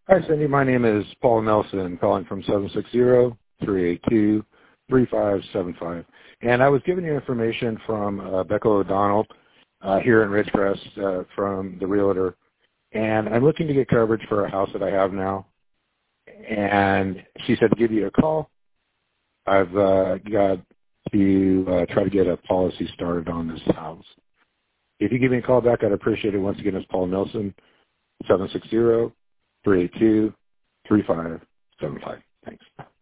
Hi, Cindy. My name is Paul Nelson, calling from 760-382-3575. And I was giving you information from Becca O'Donnell here in Ridgecrest from the Realtor. And I'm looking to get coverage for a house that I have now. And she said to give you a call. I've got to try to get a policy started on this house. If you give me a call back, I'd appreciate it. Once again, it's Paul Nelson, 760-382-3575. Thanks.